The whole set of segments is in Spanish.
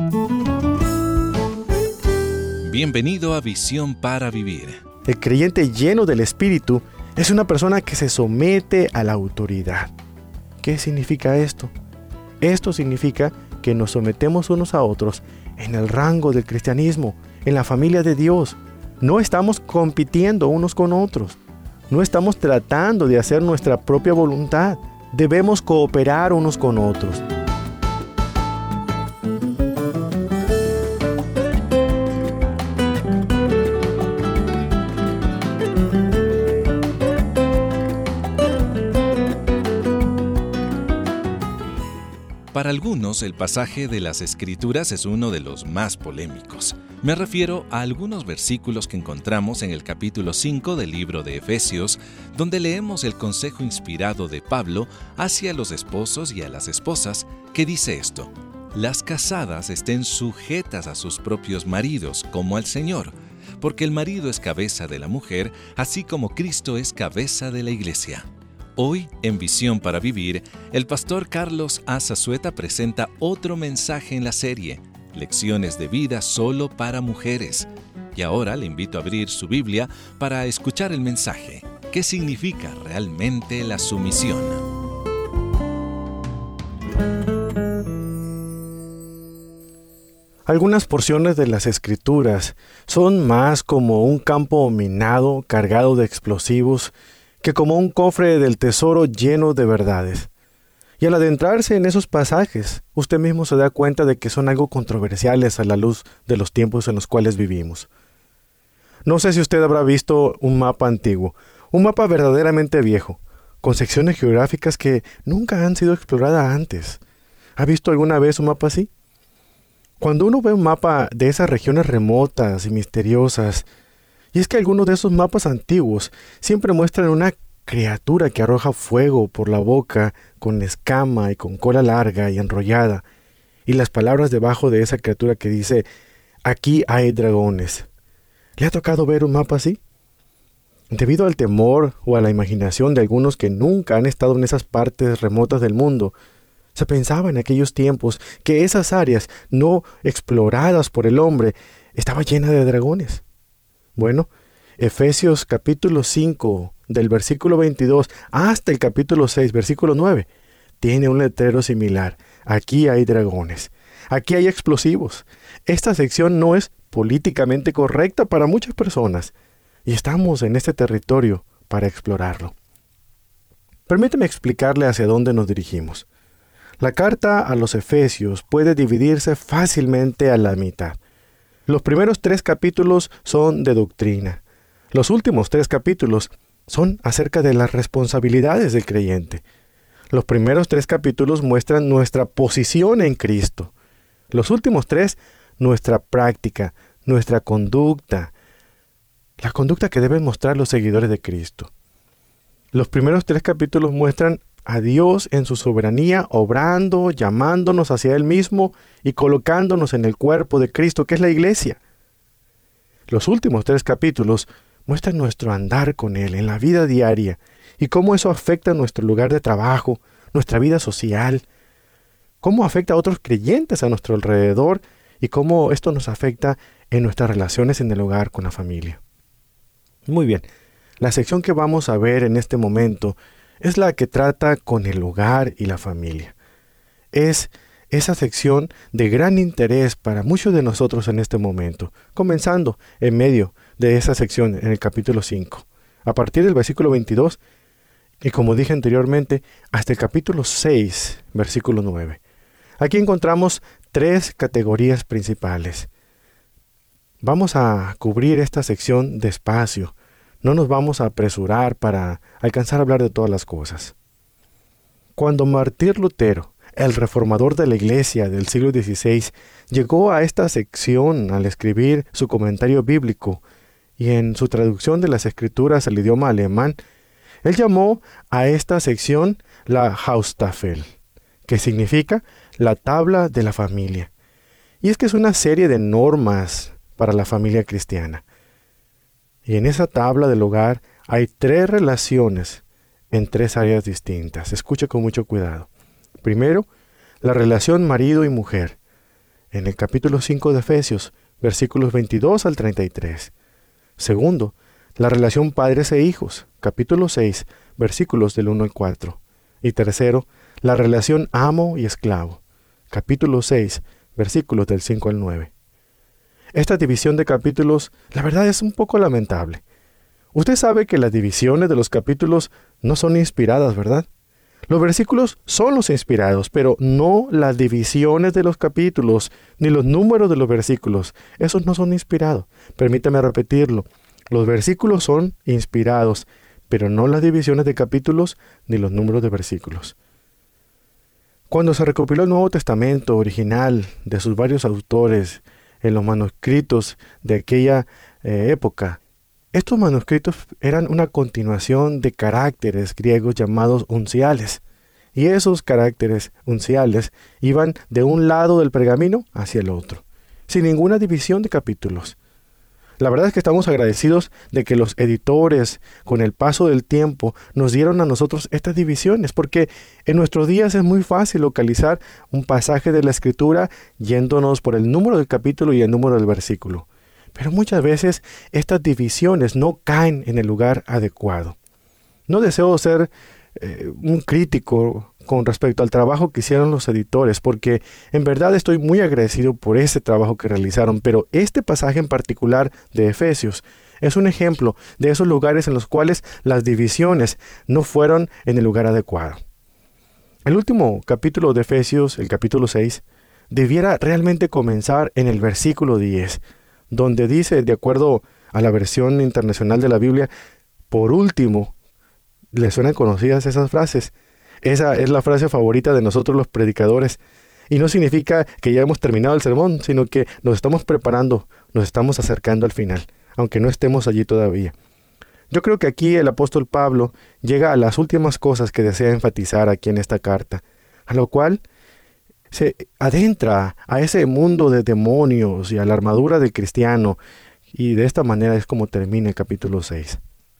Bienvenido a Visión para Vivir. El creyente lleno del Espíritu es una persona que se somete a la autoridad. ¿Qué significa esto? Esto significa que nos sometemos unos a otros en el rango del cristianismo, en la familia de Dios. No estamos compitiendo unos con otros. No estamos tratando de hacer nuestra propia voluntad. Debemos cooperar unos con otros. Para algunos, el pasaje de las Escrituras es uno de los más polémicos. Me refiero a algunos versículos que encontramos en el capítulo 5 del libro de Efesios, donde leemos el consejo inspirado de Pablo hacia los esposos y a las esposas, que dice esto: las casadas estén sujetas a sus propios maridos, como al Señor, porque el marido es cabeza de la mujer, así como Cristo es cabeza de la iglesia. Hoy, en Visión para Vivir, el pastor Carlos A. Zazueta presenta otro mensaje en la serie, Lecciones de vida solo para mujeres. Y ahora le invito a abrir su Biblia para escuchar el mensaje. ¿Qué significa realmente la sumisión? Algunas porciones de las Escrituras son más como un campo minado cargado de explosivos que como un cofre del tesoro lleno de verdades. Y al adentrarse en esos pasajes, usted mismo se da cuenta de que son algo controversiales a la luz de los tiempos en los cuales vivimos. No sé si usted habrá visto un mapa antiguo, un mapa verdaderamente viejo, con secciones geográficas que nunca han sido exploradas antes. ¿Ha visto alguna vez un mapa así? Cuando uno ve un mapa de esas regiones remotas y misteriosas, y es que algunos de esos mapas antiguos siempre muestran una criatura que arroja fuego por la boca, con escama y con cola larga y enrollada, y las palabras debajo de esa criatura que dice: aquí hay dragones. ¿Le ha tocado ver un mapa así? Debido al temor o a la imaginación de algunos que nunca han estado en esas partes remotas del mundo, se pensaba en aquellos tiempos que esas áreas no exploradas por el hombre estaban llenas de dragones. Bueno, Efesios capítulo 5, del versículo 22 hasta el capítulo 6, versículo 9, tiene un letrero similar. Aquí hay dragones. Aquí hay explosivos. Esta sección no es políticamente correcta para muchas personas, y estamos en este territorio para explorarlo. Permíteme explicarle hacia dónde nos dirigimos. La carta a los Efesios puede dividirse fácilmente a la mitad. Los primeros 3 capítulos son de doctrina. Los últimos 3 capítulos son acerca de las responsabilidades del creyente. Los primeros 3 capítulos muestran nuestra posición en Cristo. Los últimos 3, nuestra práctica, nuestra conducta. La conducta que deben mostrar los seguidores de Cristo. Los primeros 3 capítulos muestran a Dios en su soberanía, obrando, llamándonos hacia Él mismo y colocándonos en el cuerpo de Cristo, que es la iglesia. Los últimos 3 capítulos muestran nuestro andar con Él en la vida diaria y cómo eso afecta nuestro lugar de trabajo, nuestra vida social, cómo afecta a otros creyentes a nuestro alrededor y cómo esto nos afecta en nuestras relaciones en el hogar con la familia. Muy bien, la sección que vamos a ver en este momento es la que trata con el hogar y la familia. Es esa sección de gran interés para muchos de nosotros en este momento, comenzando en medio de esa sección en el capítulo 5, a partir del versículo 22, y como dije anteriormente, hasta el capítulo 6, versículo 9. Aquí encontramos 3 categorías principales. Vamos a cubrir esta sección despacio. No nos vamos a apresurar para alcanzar a hablar de todas las cosas. Cuando Martín Lutero, el reformador de la Iglesia del siglo XVI, llegó a esta sección al escribir su comentario bíblico y en su traducción de las Escrituras al idioma alemán, él llamó a esta sección la Haustafel, que significa la tabla de la familia. Y es que es una serie de normas para la familia cristiana. Y en esa tabla del hogar hay 3 relaciones en 3 áreas distintas. Escuche con mucho cuidado. Primero, la relación marido y mujer. en el capítulo 5 de Efesios, versículos 22 al 33. Segundo, la relación padres e hijos, capítulo 6, versículos del 1 al 4. Y tercero, la relación amo y esclavo, capítulo 6, versículos del 5 al 9. Esta división de capítulos, la verdad, es un poco lamentable. Usted sabe que las divisiones de los capítulos no son inspiradas, ¿verdad? Los versículos son los inspirados, pero no las divisiones de los capítulos, ni los números de los versículos. Esos no son inspirados. Permítame repetirlo. Los versículos son inspirados, pero no las divisiones de capítulos ni los números de versículos. Cuando se recopiló el Nuevo Testamento original de sus varios autores en los manuscritos de aquella época, estos manuscritos eran una continuación de caracteres griegos llamados unciales, y esos caracteres unciales iban de un lado del pergamino hacia el otro, sin ninguna división de capítulos. La verdad es que estamos agradecidos de que los editores, con el paso del tiempo, nos dieron a nosotros estas divisiones, porque en nuestros días es muy fácil localizar un pasaje de la Escritura yéndonos por el número del capítulo y el número del versículo. Pero muchas veces estas divisiones no caen en el lugar adecuado. No deseo ser un crítico con respecto al trabajo que hicieron los editores, porque en verdad estoy muy agradecido por ese trabajo que realizaron, pero este pasaje en particular de Efesios es un ejemplo de esos lugares en los cuales las divisiones no fueron en el lugar adecuado. El último capítulo de Efesios, el capítulo 6, debiera realmente comenzar en el versículo 10, donde dice, de acuerdo a la versión internacional de la Biblia, por último. ¿Les suenan conocidas esas frases? Esa es la frase favorita de nosotros los predicadores. Y no significa que ya hemos terminado el sermón, sino que nos estamos preparando, nos estamos acercando al final, aunque no estemos allí todavía. Yo creo que aquí el apóstol Pablo llega a las últimas cosas que desea enfatizar aquí en esta carta, a lo cual se adentra a ese mundo de demonios y a la armadura del cristiano, y de esta manera es como termina el capítulo 6.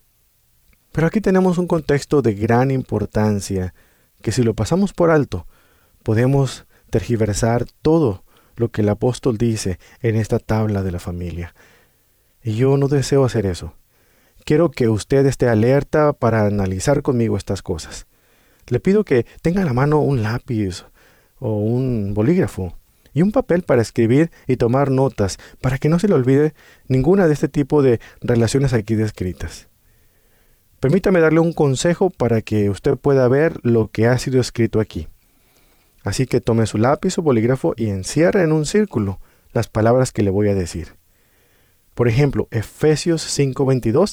Pero aquí tenemos un contexto de gran importancia, que si lo pasamos por alto, podemos tergiversar todo lo que el apóstol dice en esta tabla de la familia. Y yo no deseo hacer eso. Quiero que usted esté alerta para analizar conmigo estas cosas. Le pido que tenga a la mano un lápiz o un bolígrafo y un papel para escribir y tomar notas, para que no se le olvide ninguna de este tipo de relaciones aquí descritas. Permítame darle un consejo para que usted pueda ver lo que ha sido escrito aquí. Así que tome su lápiz o bolígrafo y encierre en un círculo las palabras que le voy a decir. Por ejemplo, Efesios 5:22,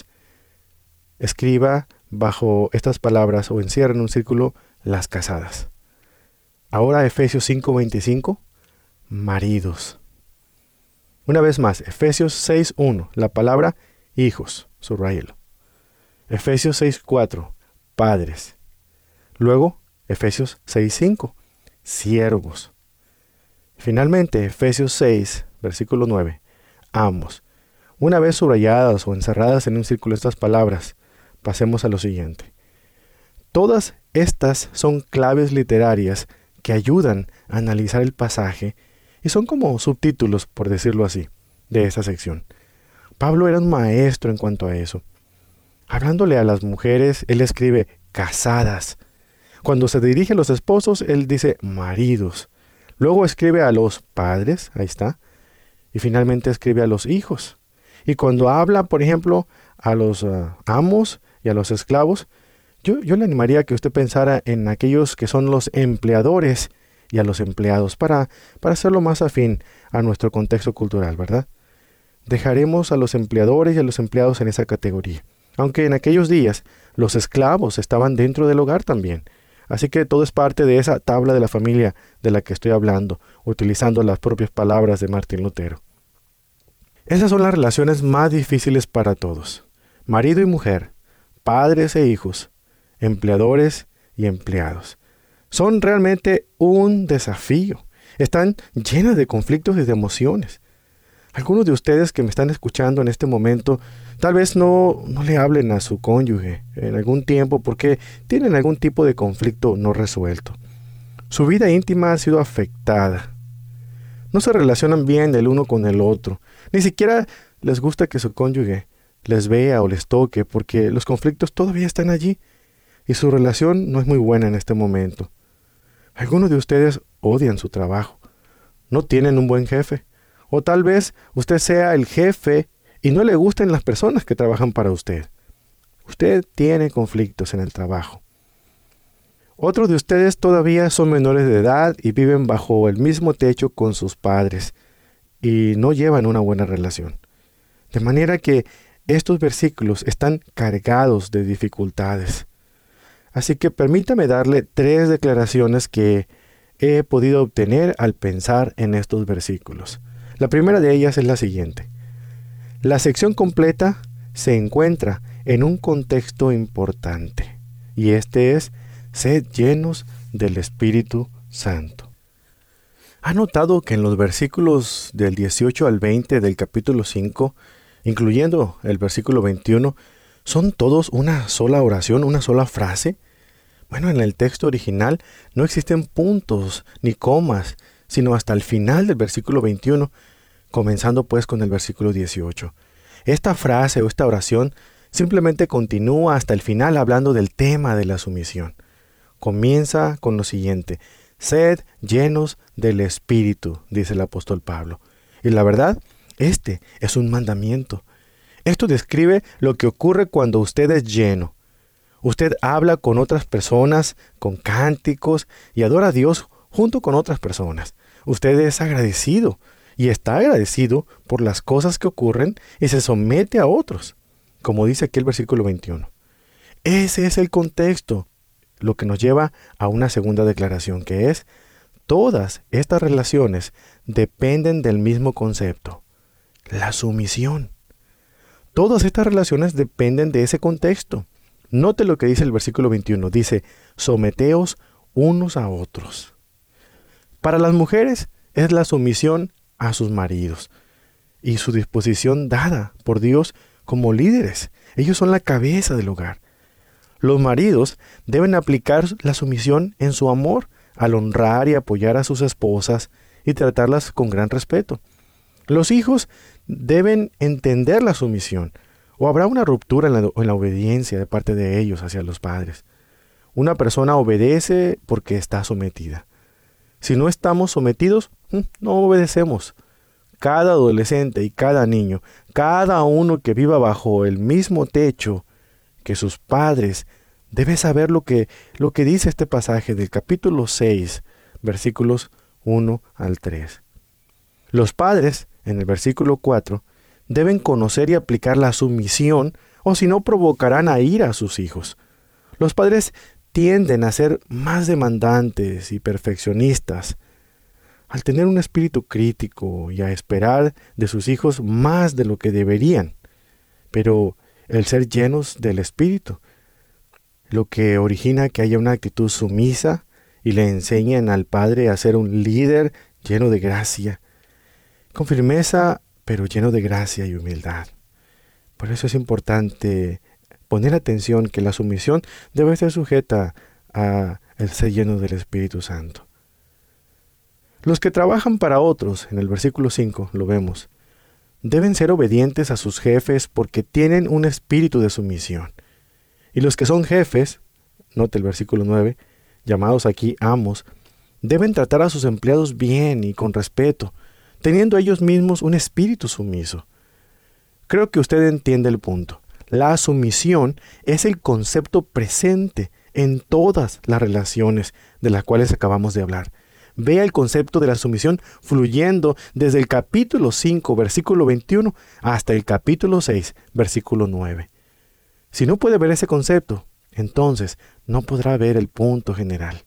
escriba bajo estas palabras o encierre en un círculo las casadas. Ahora Efesios 5:25, maridos. Una vez más, Efesios 6:1, la palabra hijos, subráyelo. Efesios 6:4, padres. Luego, Efesios 6:5, siervos. Finalmente, Efesios 6, versículo 9, amos. Una vez subrayadas o encerradas en un círculo estas palabras, pasemos a lo siguiente. Todas estas son claves literarias que ayudan a analizar el pasaje y son como subtítulos, por decirlo así, de esta sección. Pablo era un maestro en cuanto a eso. Hablándole a las mujeres, él escribe casadas. Cuando se dirige a los esposos, él dice maridos. Luego escribe a los padres, ahí está. Y finalmente escribe a los hijos. Y cuando habla, por ejemplo, a los amos y a los esclavos, yo le animaría a que usted pensara en aquellos que son los empleadores y a los empleados para hacerlo más afín a nuestro contexto cultural, ¿verdad? Dejaremos a los empleadores y a los empleados en esa categoría. Aunque en aquellos días los esclavos estaban dentro del hogar también. Así que todo es parte de esa tabla de la familia de la que estoy hablando, utilizando las propias palabras de Martín Lutero. Esas son las relaciones más difíciles para todos. Marido y mujer, padres e hijos, empleadores y empleados. Son realmente un desafío. Están llenas de conflictos y de emociones. Algunos de ustedes que me están escuchando en este momento tal vez no le hablen a su cónyuge en algún tiempo porque tienen algún tipo de conflicto no resuelto. Su vida íntima ha sido afectada. No se relacionan bien el uno con el otro. Ni siquiera les gusta que su cónyuge les vea o les toque, porque los conflictos todavía están allí y su relación no es muy buena en este momento. Algunos de ustedes odian su trabajo. No tienen un buen jefe. O tal vez usted sea el jefe y no le gusten las personas que trabajan para usted. Usted tiene conflictos en el trabajo. Otros de ustedes todavía son menores de edad y viven bajo el mismo techo con sus padres y no llevan una buena relación. De manera que estos versículos están cargados de dificultades. Así que permítame darle 3 declaraciones que he podido obtener al pensar en estos versículos. La primera de ellas es la siguiente. La sección completa se encuentra en un contexto importante, y este es: sed llenos del Espíritu Santo. ¿Ha notado que en los versículos del 18 al 20 del capítulo 5, incluyendo el versículo 21, son todos una sola oración, una sola frase? Bueno, en el texto original no existen puntos ni comas, sino hasta el final del versículo 21, comenzando pues con el versículo 18. Esta frase o esta oración simplemente continúa hasta el final hablando del tema de la sumisión. Comienza con lo siguiente: sed llenos del Espíritu, dice el apóstol Pablo. Y la verdad, este es un mandamiento. Esto describe lo que ocurre cuando usted es lleno. Usted habla con otras personas, con cánticos, y adora a Dios junto con otras personas. Usted es agradecido y está agradecido por las cosas que ocurren y se somete a otros, como dice aquí el versículo 21. Ese es el contexto, lo que nos lleva a una segunda declaración, que es: todas estas relaciones dependen del mismo concepto, la sumisión. Todas estas relaciones dependen de ese contexto. Note lo que dice el versículo 21. Dice: someteos unos a otros. Para las mujeres es la sumisión a sus maridos y su disposición dada por Dios como líderes. Ellos son la cabeza del hogar. Los maridos deben aplicar la sumisión en su amor al honrar y apoyar a sus esposas y tratarlas con gran respeto. Los hijos deben entender la sumisión, o habrá una ruptura en la obediencia de parte de ellos hacia los padres. Una persona obedece porque está sometida. Si no estamos sometidos, no obedecemos. Cada adolescente y cada niño, cada uno que viva bajo el mismo techo que sus padres, debe saber lo que dice este pasaje del capítulo 6, versículos 1 al 3. Los padres, en el versículo 4, deben conocer y aplicar la sumisión, o si no provocarán a ira a sus hijos. Los padres tienden a ser más demandantes y perfeccionistas, al tener un espíritu crítico y a esperar de sus hijos más de lo que deberían. Pero el ser llenos del Espíritu, lo que origina que haya una actitud sumisa y le enseñen al padre a ser un líder lleno de gracia, con firmeza, pero lleno de gracia y humildad. Por eso es importante poner atención que la sumisión debe ser sujeta a el ser lleno del Espíritu Santo. Los que trabajan para otros, en el versículo 5 lo vemos, deben ser obedientes a sus jefes porque tienen un espíritu de sumisión. Y los que son jefes, note el versículo 9, llamados aquí amos, deben tratar a sus empleados bien y con respeto, teniendo ellos mismos un espíritu sumiso. Creo que usted entiende el punto. La sumisión es el concepto presente en todas las relaciones de las cuales acabamos de hablar. Vea el concepto de la sumisión fluyendo desde el capítulo 5, versículo 21, hasta el capítulo 6, versículo 9. Si no puede ver ese concepto, entonces no podrá ver el punto general.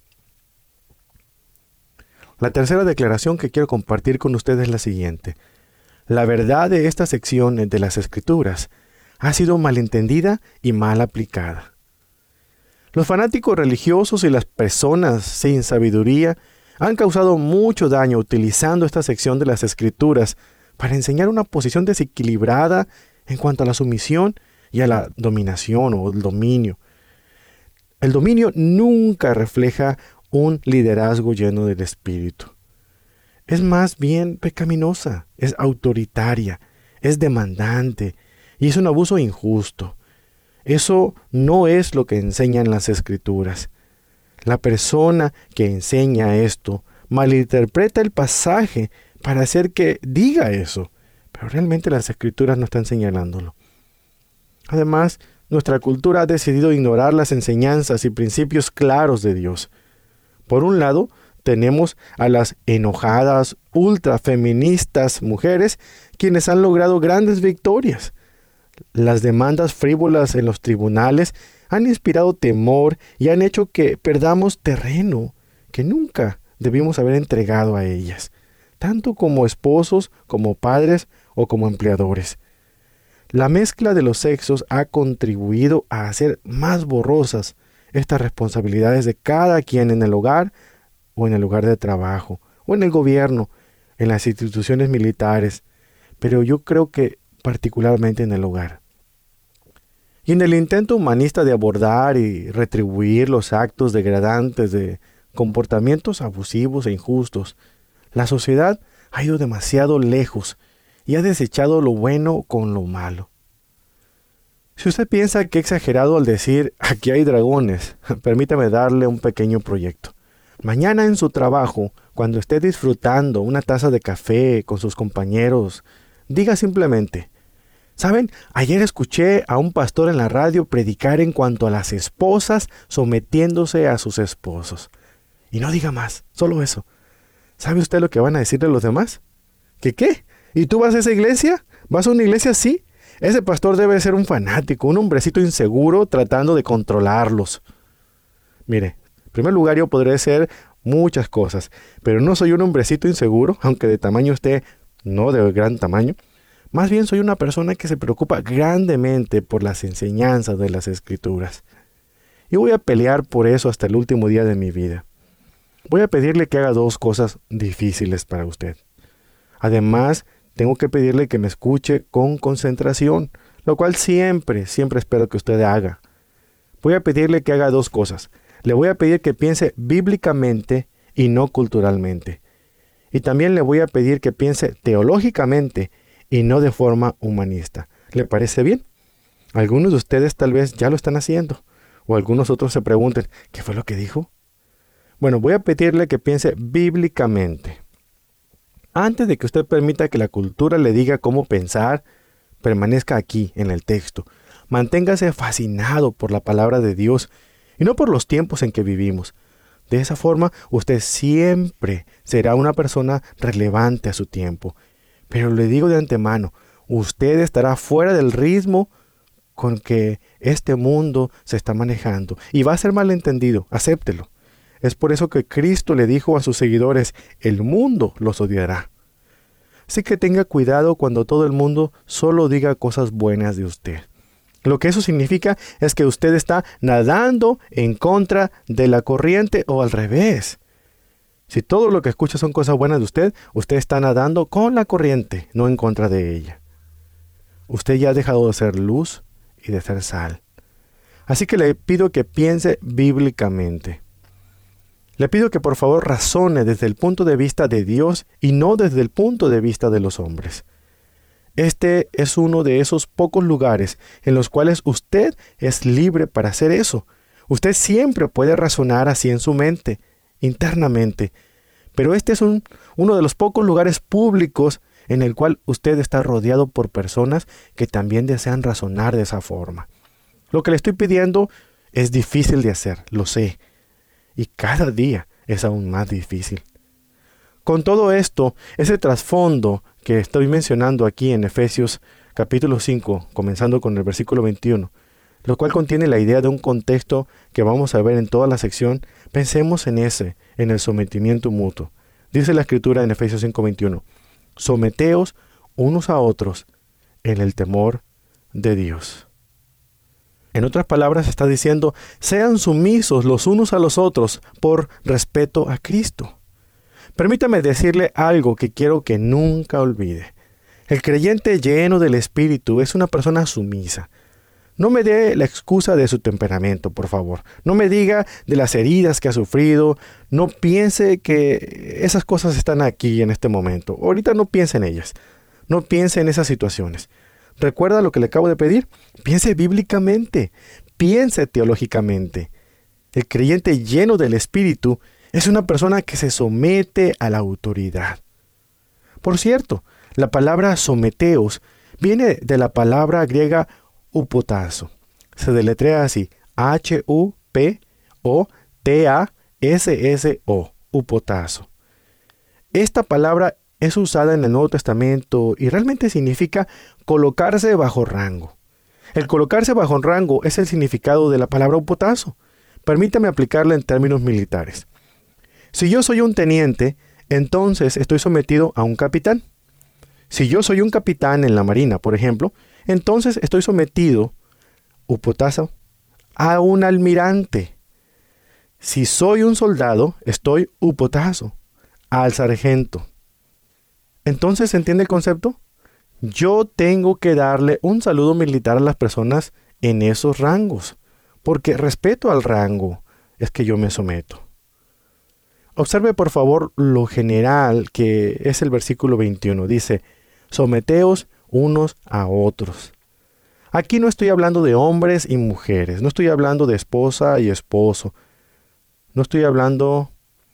La tercera declaración que quiero compartir con ustedes es la siguiente. La verdad de esta sección de las Escrituras ha sido malentendida y mal aplicada. Los fanáticos religiosos y las personas sin sabiduría han causado mucho daño utilizando esta sección de las Escrituras para enseñar una posición desequilibrada en cuanto a la sumisión y a la dominación o el dominio. El dominio nunca refleja un liderazgo lleno del Espíritu. es más bien pecaminosa, es autoritaria, es demandante y es un abuso injusto. Eso no es lo que enseñan las Escrituras. La persona que enseña esto malinterpreta el pasaje para hacer que diga eso, pero realmente las Escrituras no están señalándolo. Además, nuestra cultura ha decidido ignorar las enseñanzas y principios claros de Dios. Por un lado, tenemos a las enojadas, ultrafeministas mujeres, quienes han logrado grandes victorias. Las demandas frívolas en los tribunales han inspirado temor y han hecho que perdamos terreno que nunca debimos haber entregado a ellas, tanto como esposos, como padres o como empleadores. La mezcla de los sexos ha contribuido a hacer más borrosas estas responsabilidades de cada quien en el hogar o en el lugar de trabajo, o en el gobierno, en las instituciones militares, pero yo creo que particularmente en el hogar. Y en el intento humanista de abordar y retribuir los actos degradantes de comportamientos abusivos e injustos, la sociedad ha ido demasiado lejos y ha desechado lo bueno con lo malo. Si usted piensa que he exagerado al decir aquí hay dragones, permítame darle un pequeño proyecto. Mañana en su trabajo, cuando esté disfrutando una taza de café con sus compañeros, diga simplemente: ¿saben? Ayer escuché a un pastor en la radio predicar en cuanto a las esposas sometiéndose a sus esposos. Y no diga más, solo eso. ¿Sabe usted lo que van a decirle los demás? ¿Que qué? ¿Y tú vas a esa iglesia? ¿Vas a una iglesia así? Ese pastor debe ser un fanático, un hombrecito inseguro tratando de controlarlos. Mire, en primer lugar yo podré ser muchas cosas, pero no soy un hombrecito inseguro, aunque de tamaño esté no de gran tamaño. Más bien soy una persona que se preocupa grandemente por las enseñanzas de las Escrituras. Y voy a pelear por eso hasta el último día de mi vida. Voy a pedirle que haga 2 cosas difíciles para usted. Además, tengo que pedirle que me escuche con concentración, lo cual siempre espero que usted haga. Voy a pedirle que haga 2 cosas. Le voy a pedir que piense bíblicamente y no culturalmente. Y también le voy a pedir que piense teológicamente y no de forma humanista. ¿Le parece bien? Algunos de ustedes tal vez ya lo están haciendo, o algunos otros se pregunten, ¿qué fue lo que dijo? Bueno, voy a pedirle que piense bíblicamente. Antes de que usted permita que la cultura le diga cómo pensar, permanezca aquí en el texto. Manténgase fascinado por la palabra de Dios y no por los tiempos en que vivimos. De esa forma, usted siempre será una persona relevante a su tiempo. Pero le digo de antemano, usted estará fuera del ritmo con que este mundo se está manejando y va a ser malentendido, acéptelo. Es por eso que Cristo le dijo a sus seguidores, el mundo los odiará. Así que tenga cuidado cuando todo el mundo solo diga cosas buenas de usted. Lo que eso significa es que usted está nadando en contra de la corriente o al revés. Si todo lo que escucha son cosas buenas de usted, usted está nadando con la corriente, no en contra de ella. Usted ya ha dejado de ser luz y de ser sal. Así que le pido que piense bíblicamente. Le pido que por favor razone desde el punto de vista de Dios y no desde el punto de vista de los hombres. Este es uno de esos pocos lugares en los cuales usted es libre para hacer eso. Usted siempre puede razonar así en su mente, internamente, pero este es uno de los pocos lugares públicos en el cual usted está rodeado por personas que también desean razonar de esa forma. Lo que le estoy pidiendo es difícil de hacer, lo sé, y cada día es aún más difícil. Con todo esto, ese trasfondo que estoy mencionando aquí en Efesios capítulo 5, comenzando con el versículo 21, lo cual contiene la idea de un contexto que vamos a ver en toda la sección, pensemos en el sometimiento mutuo. Dice la Escritura en Efesios 5:21, someteos unos a otros en el temor de Dios. En otras palabras está diciendo, sean sumisos los unos a los otros por respeto a Cristo. Permítame decirle algo que quiero que nunca olvide. El creyente lleno del Espíritu es una persona sumisa. No me dé la excusa de su temperamento, por favor. No me diga de las heridas que ha sufrido. No piense que esas cosas están aquí en este momento. Ahorita no piense en ellas. No piense en esas situaciones. ¿Recuerda lo que le acabo de pedir? Piense bíblicamente. Piense teológicamente. El creyente lleno del Espíritu es una persona que se somete a la autoridad. Por cierto, la palabra someteos viene de la palabra griega hupotazo. Se deletrea así: H-U-P-O-T-A-S-S-O, hupotazo. Esta palabra es usada en el Nuevo Testamento y realmente significa colocarse bajo rango. El colocarse bajo rango es el significado de la palabra hupotazo. Permítame aplicarla en términos militares. Si yo soy un teniente, entonces estoy sometido a un capitán. Si yo soy un capitán en la marina, por ejemplo, entonces estoy sometido, hupotazo, a un almirante. Si soy un soldado, estoy hupotazo, al sargento. Entonces, ¿se entiende el concepto? Yo tengo que darle un saludo militar a las personas en esos rangos, porque respeto al rango es que yo me someto. Observe por favor lo general que es el versículo 21. Dice: someteos unos a otros. Aquí no estoy hablando de hombres y mujeres, no estoy hablando de esposa y esposo, no estoy hablando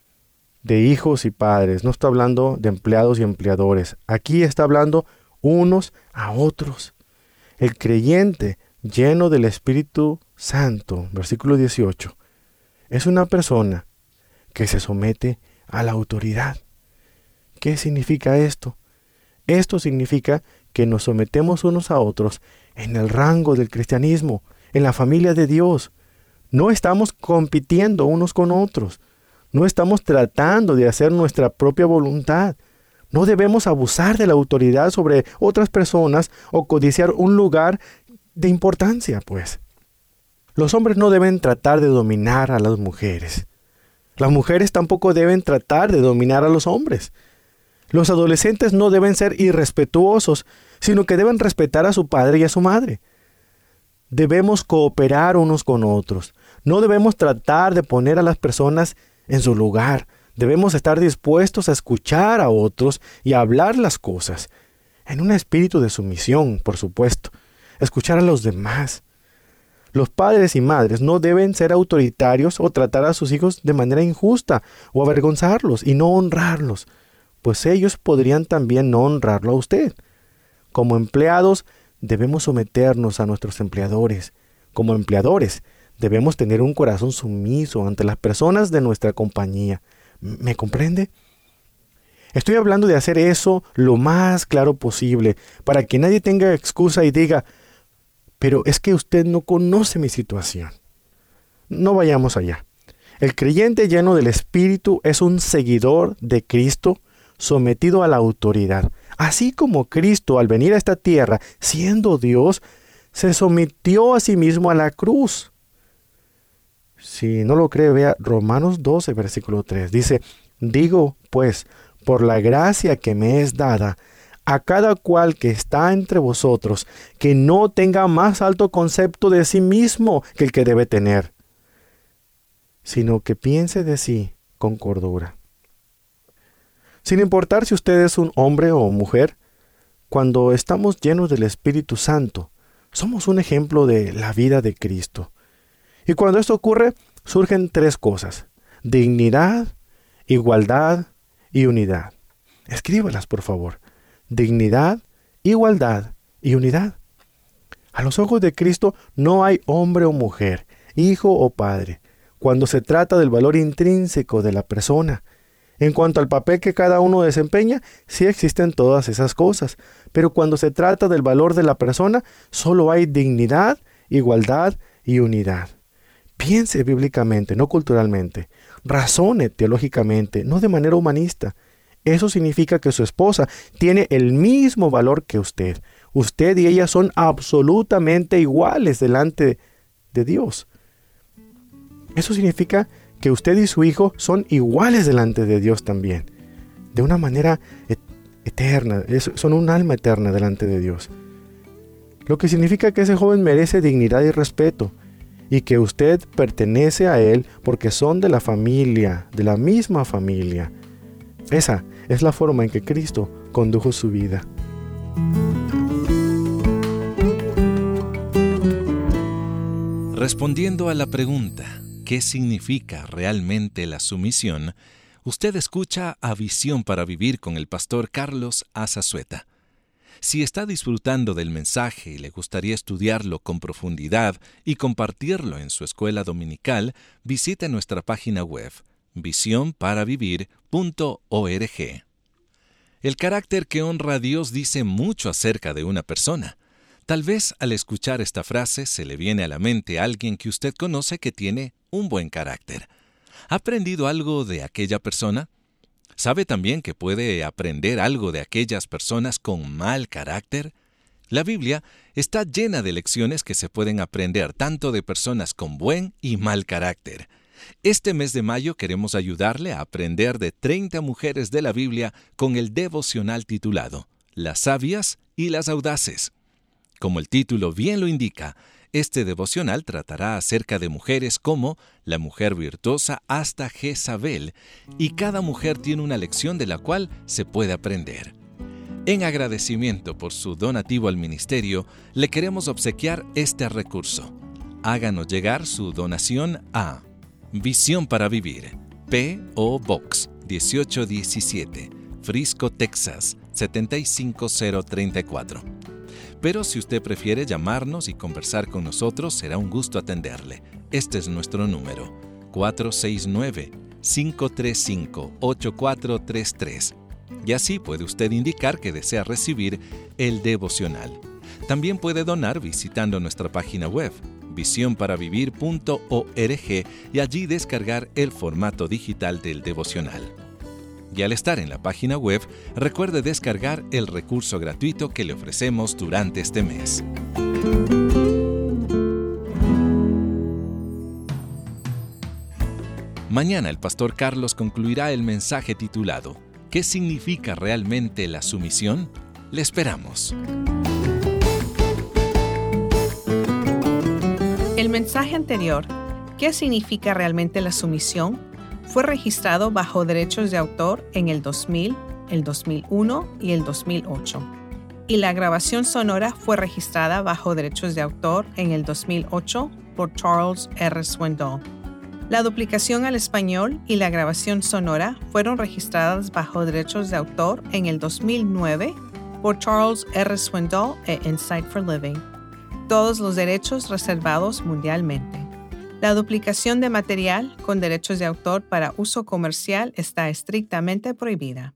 de hijos y padres, no estoy hablando de empleados y empleadores. Aquí está hablando unos a otros. El creyente lleno del Espíritu Santo, versículo 18, es una persona que se somete a la autoridad. ¿Qué significa esto? Esto significa que nos sometemos unos a otros en el rango del cristianismo, en la familia de Dios. No estamos compitiendo unos con otros. No estamos tratando de hacer nuestra propia voluntad. No debemos abusar de la autoridad sobre otras personas o codiciar un lugar de importancia, pues. Los hombres no deben tratar de dominar a las mujeres. Las mujeres tampoco deben tratar de dominar a los hombres. Los adolescentes no deben ser irrespetuosos, sino que deben respetar a su padre y a su madre. Debemos cooperar unos con otros. No debemos tratar de poner a las personas en su lugar. Debemos estar dispuestos a escuchar a otros y a hablar las cosas, en un espíritu de sumisión, por supuesto. Escuchar a los demás. Los padres y madres no deben ser autoritarios o tratar a sus hijos de manera injusta o avergonzarlos y no honrarlos, pues ellos podrían también no honrarlo a usted. Como empleados, debemos someternos a nuestros empleadores. Como empleadores, debemos tener un corazón sumiso ante las personas de nuestra compañía. ¿Me comprende? Estoy hablando de hacer eso lo más claro posible, para que nadie tenga excusa y diga: pero es que usted no conoce mi situación. No vayamos allá. El creyente lleno del Espíritu es un seguidor de Cristo, sometido a la autoridad. Así como Cristo, al venir a esta tierra, siendo Dios, se sometió a sí mismo a la cruz. Si no lo cree, vea Romanos 12, versículo 3. Dice: digo, pues, por la gracia que me es dada, a cada cual que está entre vosotros, que no tenga más alto concepto de sí mismo que el que debe tener, sino que piense de sí con cordura. Sin importar si usted es un hombre o mujer, cuando estamos llenos del Espíritu Santo, somos un ejemplo de la vida de Cristo. Y cuando esto ocurre, surgen tres cosas: dignidad, igualdad y unidad. Escríbalas, por favor. Dignidad, igualdad y unidad. A los ojos de Cristo no hay hombre o mujer, hijo o padre, cuando se trata del valor intrínseco de la persona. En cuanto al papel que cada uno desempeña, sí existen todas esas cosas, pero cuando se trata del valor de la persona, solo hay dignidad, igualdad y unidad. Piense bíblicamente, no culturalmente. Razone teológicamente, no de manera humanista. Eso significa que su esposa tiene el mismo valor que usted. Usted y ella son absolutamente iguales delante de Dios. Eso significa que usted y su hijo son iguales delante de Dios también. De una manera eterna. Son un alma eterna delante de Dios. lo que significa que ese joven merece dignidad y respeto, y que usted pertenece a él porque son de la familia, de la misma familia. Esa es la forma en que Cristo condujo su vida. Respondiendo a la pregunta, ¿qué significa realmente la sumisión?, usted escucha a Visión para Vivir con el pastor Carlos Azazueta. Si está disfrutando del mensaje y le gustaría estudiarlo con profundidad y compartirlo en su escuela dominical, visite nuestra página web, visionparavivir.org. El carácter que honra a Dios dice mucho acerca de una persona. Tal vez al escuchar esta frase se le viene a la mente a alguien que usted conoce que tiene un buen carácter. ¿Ha aprendido algo de aquella persona? ¿Sabe también que puede aprender algo de aquellas personas con mal carácter? La Biblia está llena de lecciones que se pueden aprender tanto de personas con buen y mal carácter. Este mes de mayo queremos ayudarle a aprender de 30 mujeres de la Biblia con el devocional titulado Las sabias y las audaces. Como el título bien lo indica, este devocional tratará acerca de mujeres como la mujer virtuosa hasta Jezabel, y cada mujer tiene una lección de la cual se puede aprender. En agradecimiento por su donativo al ministerio, le queremos obsequiar este recurso. Háganos llegar su donación a Visión para Vivir, P.O. Box 1817, Frisco, Texas 75034. Pero si usted prefiere llamarnos y conversar con nosotros, será un gusto atenderle. Este es nuestro número, 469-535-8433. Y así puede usted indicar que desea recibir el devocional. También puede donar visitando nuestra página web, visionparavivir.org, y allí descargar el formato digital del devocional. Y al estar en la página web, recuerde descargar el recurso gratuito que le ofrecemos durante este mes. Mañana el pastor Carlos concluirá el mensaje titulado ¿Qué significa realmente la sumisión? Le esperamos. El mensaje anterior, ¿qué significa realmente la sumisión?, fue registrado bajo derechos de autor en el 2000, el 2001 y el 2008. Y la grabación sonora fue registrada bajo derechos de autor en el 2008 por Charles R. Swindoll. La duplicación al español y la grabación sonora fueron registradas bajo derechos de autor en el 2009 por Charles R. Swindoll e Insight for Living. Todos los derechos reservados mundialmente. La duplicación de material con derechos de autor para uso comercial está estrictamente prohibida.